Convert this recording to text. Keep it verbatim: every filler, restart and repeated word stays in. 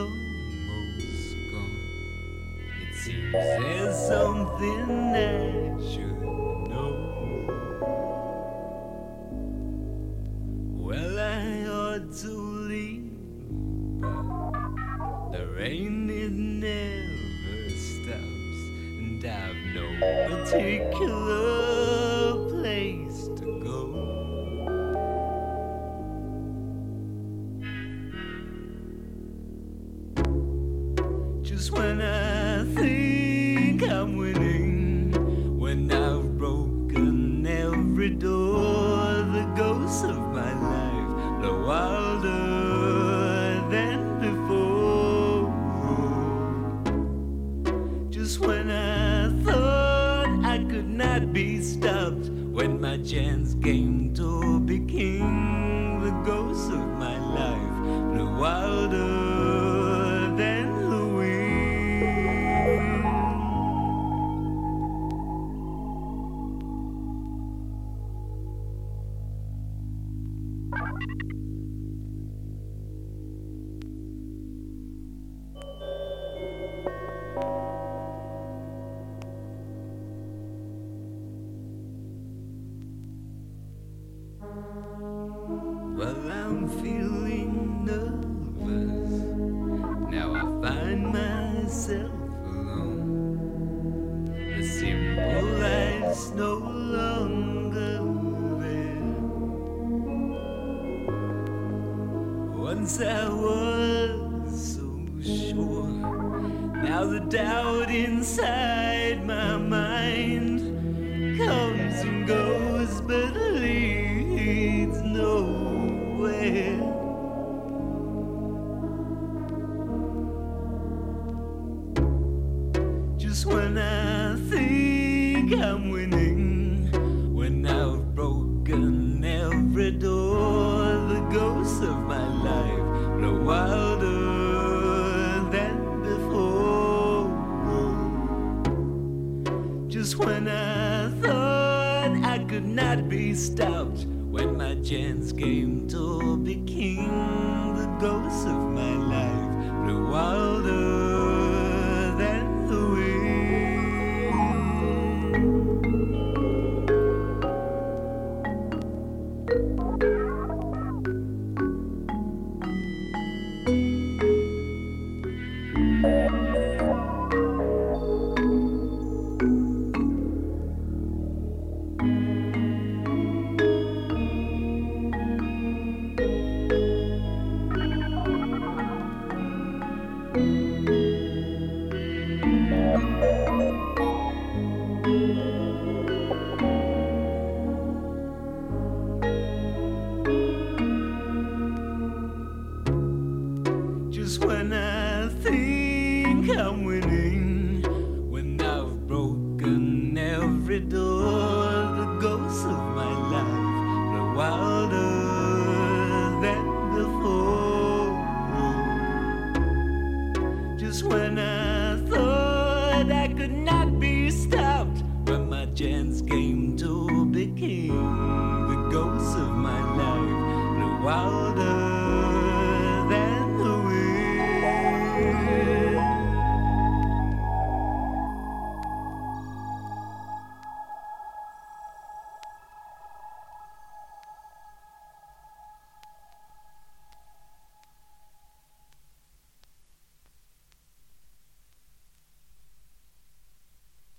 almost gone. It seems there's something I should know. Well, I ought to leave, but the rain it never stops, and I've no particular place to go. Just when I think I'm winning, when I've broken every door, the ghosts of my life blow wilder than before. Just when I thought I could not be stopped, when my chance came to be king, the ghosts of my life blew wilder than the wind. Well, I'm feeling nervous. Now I find myself alone. The simple life's no longer there. Once I was so sure. Now the doubt inside my mind comes and goes, but leads nowhere. Just when I think I'm winning, when I've broken every door, the ghosts of my life blow wilder than before. Just when I thought I could not be stopped, when my chance came to be king, the ghosts of my life blew wilder than the wind. Just when I think I'm winning, when I've broken every door, the ghosts of my life blow wilder than before. Just when I thought I could not be stopped, when my chance came to be king,